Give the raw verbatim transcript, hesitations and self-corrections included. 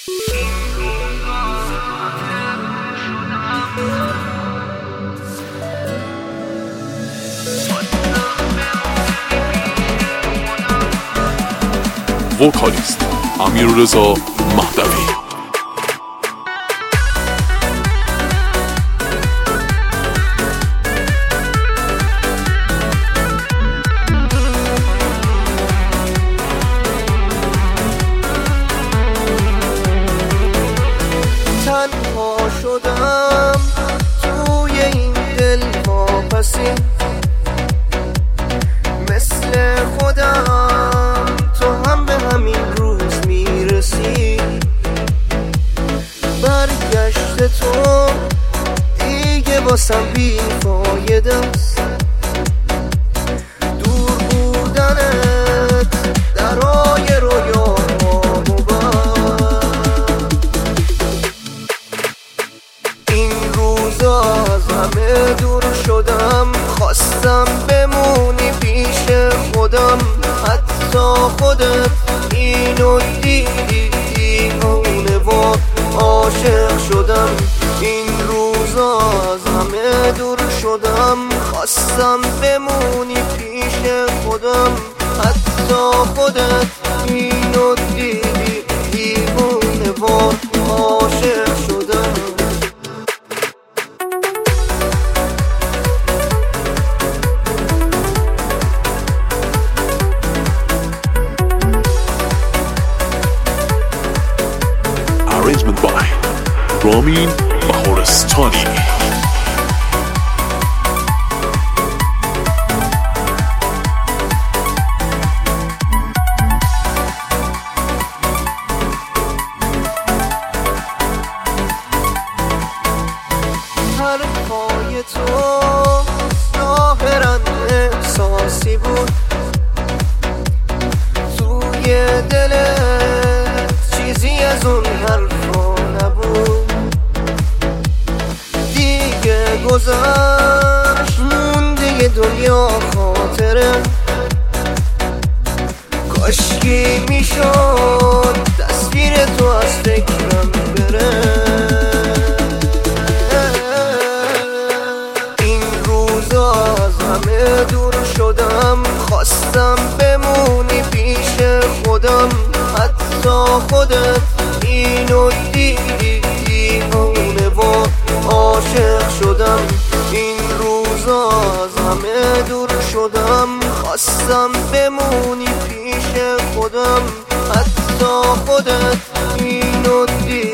وکالیست امیررضا مهدوی. تنها شدم توی این دل واپسی، مثل خودم تو هم به همین روز میرسی. برگشت تو دیگه واسم بیفایده است، دور بودنت درای رویاهامو بست. این روزا از همه دور شدم، خواستم بمونی پیش خودم، حتی خودت اینو دیدی دیوونه و عاشق شدم. این روزا از همه دور شدم، خواستم بمونی پیش خودم، حتی خودت اینو دیدی دیوونه و عاشق شدم. Arrangement by رامین بهارستانی. حرفای تو ظاهراً احساسی بود، توی دلت چیزی از اون حرفا نبود. دیگه گذشت مونده دنیا خاطره، کاشکی میشد تصویر تو از فکرم بره. این روزا از همه دور شدم، خواستم بمونی پیش خودم، حتی خودت اینو دیدی دیوونه و عاشق شدم. این روزا از همه دور شدم، خواستم بمونی پیش خودم، حتی خودت اینو دیدی